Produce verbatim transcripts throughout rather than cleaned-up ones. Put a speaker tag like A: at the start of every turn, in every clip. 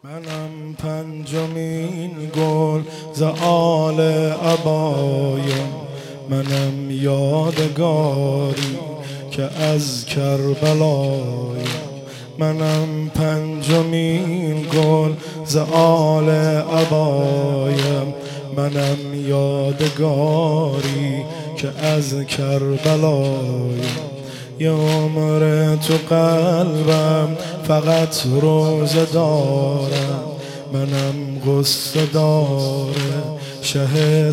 A: منم پنجمین گل ز آل ابایم، منم یادگاری که از کربلایم. منم پنجمین گل ز آل ابایم، منم یادگاری که از کربلایم. یه عمر تو قلبم فقط روزه دارم، منم غصه داره شه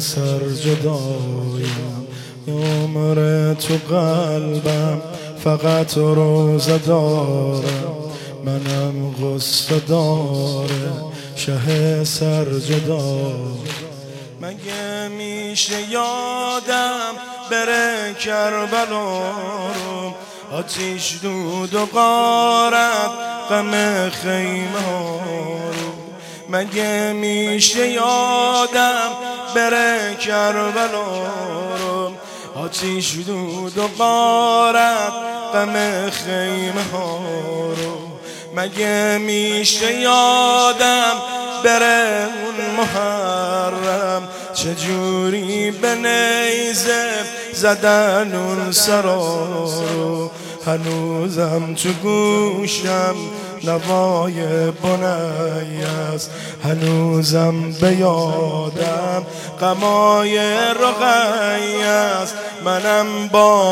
A: سرجدایم. یه عمر تو قلبم فقط روزه دارم، منم غصه داره شه سرجدایم. مگه میشه یادم بره کربلا رو، آتیش دود و غارت غم خیمه ها رو. مگه میشه یادم بره کربلا رو، آتیش دود و غارت غم خیمه ها رو. مگه میشه یادم بره اون محرم، چجوری به نیزه زدن اون سرا رو. هنوزم تو گوشم نوای بنی است، هنوزم به یادم غمای رقی است. منم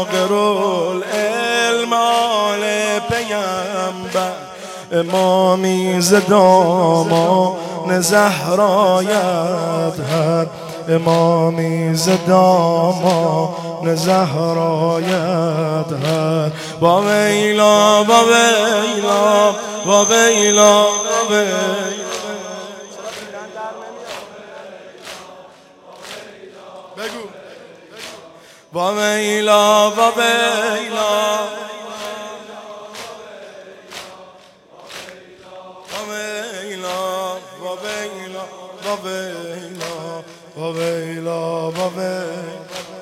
A: باقرالعلم آل پیمبر، امامی ز دامان زهرایت هست، امامی ز دامان زهرایت هست. با ویلا با ویلا با ویلا با ویلا. بگو با ویلا با ویلا با ویلا با ویلا.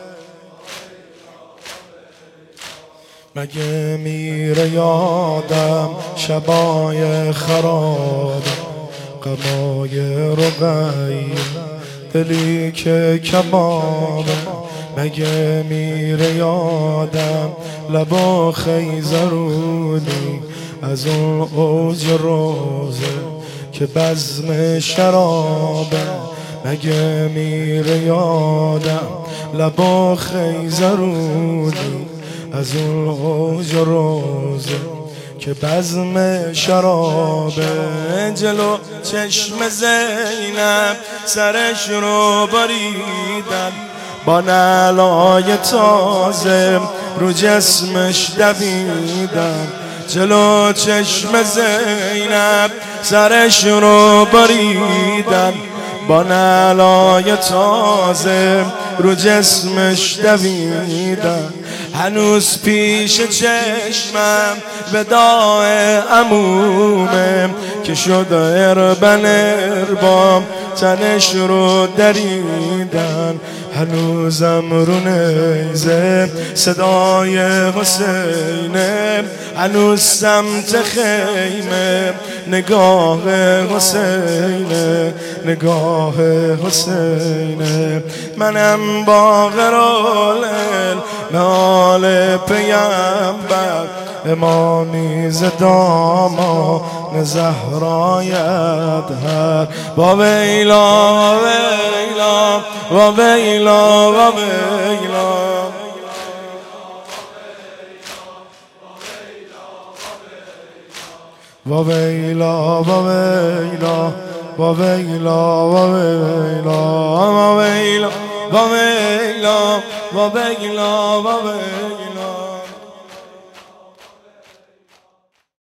A: مگه میره یادم شبای خراب، غمای رقی دلی که کبابه. مگه میره یادم لبا خیزرونی از اون اوج روزه که بزم شرابه. مگه میره یادم لبا خیزرونی از اون اوج روزه که بزم شرابه. جلو چشم زینب سرش رو بریدن، با نعلای تازه رو جسمش دویدن. جلو چشم زینب سرش رو بریدن، با نعلای تازه رو جسمش دویدن. هنوز پیش چشمم وداع عمومه که شد اربن اربام تنش رو دریدن. هنوزم رو نیزه صدای حسینه، هنوز سمت خیمه نگاه حسینه، نگاه حسینه. منم باقرالعلم آل پیمبر، امامی ز دامان زهرایت هست. با ویلا و ویلا و ویلا و ویلا. و ویلا و ویلا و ویلا و ویلا و ویلا و ویلا و ویلا و ویلا.